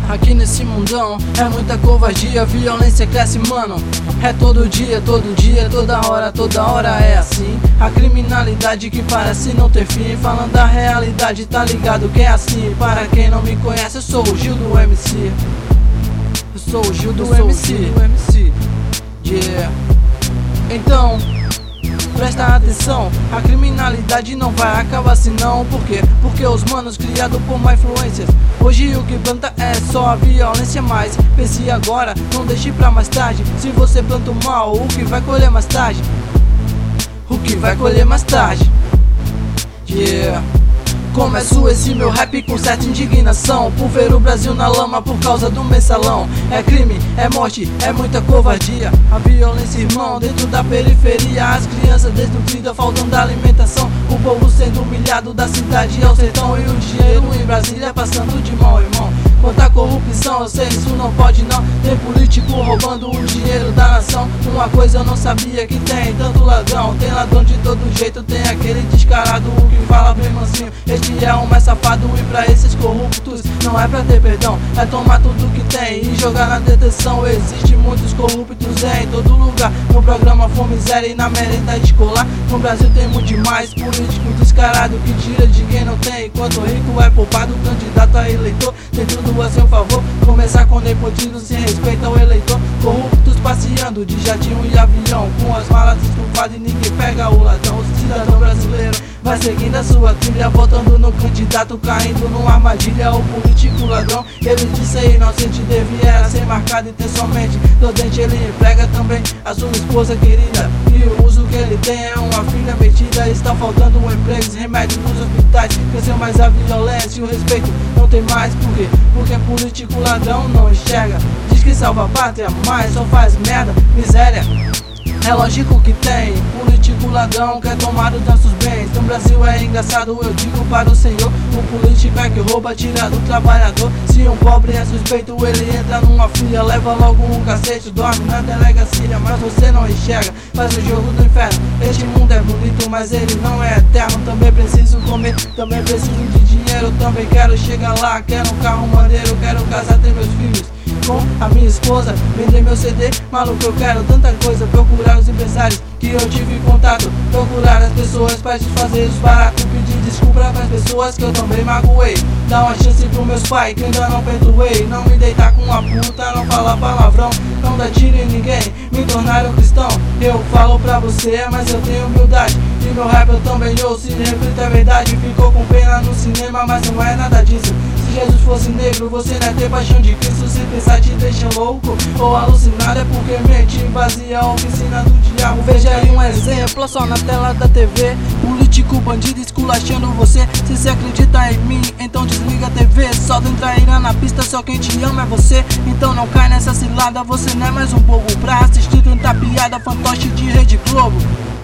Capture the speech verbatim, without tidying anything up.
Aqui nesse mundão é muita covardia, violência cresce, mano. É todo dia, todo dia, toda hora, toda hora é assim. A criminalidade que parece não ter fim. Falando a realidade, tá ligado que é assim. Para quem não me conhece, eu sou o Gil do M C. Eu sou o Gil do M C. Yeah. Então, presta atenção, a criminalidade não vai acabar assim não. Por quê? Porque os manos criados por má influências. Hoje o que planta é só a violência, mas pense agora, não deixe pra mais tarde. Se você planta o mal, o que vai colher mais tarde? O que vai colher mais tarde? Yeah. Começo esse meu rap com certa indignação por ver o Brasil na lama por causa do mensalão. É crime, é morte, é muita covardia. A violência, irmão, dentro da periferia. As crianças desnutridas, faltando alimentação. O povo sendo humilhado da cidade ao sertão. E o dinheiro em Brasília passando de mão, irmão. Quanta corrupção, eu sei, isso não pode não. Tem político roubando o dinheiro da nação. Uma coisa eu não sabia, que tem tanto ladrão. Tem ladrão de todo jeito, tem aquele descarado, o que fala bem mansinho. Este é o mais safado e pra esses corruptos não é pra ter perdão. É tomar tudo que tem e jogar na detenção. Existe muitos corruptos em todo lugar. No programa Fome Zero e na merenda escolar. No Brasil tem muito mais político descarado que tira de quem não tem. Enquanto rico é poupado, candidato a eleitor tem tudo a seu favor. Começar com nepotismo sem respeito ao eleitor. Corruptos passeando de jatinho e avião, com as malas estufadas e ninguém pega o ladrão. O cidadão brasileiro vai seguindo a sua trilha, votando no candidato, caindo numa armadilha. O político ladrão, ele disse ser inocente, devia ser marcado e ter somente do dente. Ele emprega também a sua esposa querida, e o uso que ele tem é uma filha metida. Está faltando um emprego, remédios nos hospitais. Cresceu mais a violência e o respeito não tem mais. Por quê? Porque político ladrão não enxerga. Diz que salva a pátria, mas só faz merda, miséria. É lógico que tem político ladrão, quer tomar os nossos bens. No Brasil é engraçado, eu digo para o senhor. O político é que rouba, tira do trabalhador. Se um pobre é suspeito, ele entra numa fria, leva logo um cacete, dorme na delegacia. Mas você não enxerga, faz o jogo do inferno. Este mundo é bonito, mas ele não é eterno. Também preciso comer, também preciso de dinheiro. Também quero chegar lá, quero um carro maneiro. Quero casar, ter meus filhos com a minha esposa, vender meu C D, maluco, eu quero tanta coisa. Procurar os empresários que eu tive contato, procurar as pessoas pra desfazer os baratos. Pedir desculpa pras pessoas que eu também magoei. Dar uma chance pros meus pais que ainda não perdoei. Não me deitar com uma puta, não falar palavrão, não dar tiro em ninguém, me tornar um cristão. Eu falo pra você, mas eu tenho humildade, e meu rap eu também ouço e reflito a verdade. Ficou com pena no cinema, mas não é nada disso. Se Jesus fosse negro, você não ia ter paixão de Cristo. Se pensar te deixa louco ou alucinado, é porque mente vazia a oficina do diabo. Veja aí um exemplo só na tela da T V. Político bandido esculachando você. Se você acredita em mim, então desliga a T V. Só tem traíra na pista, só quem te ama é você. Então não cai nessa cilada, você não é mais um bobo pra assistir tanta piada fantoche de Rede Globo.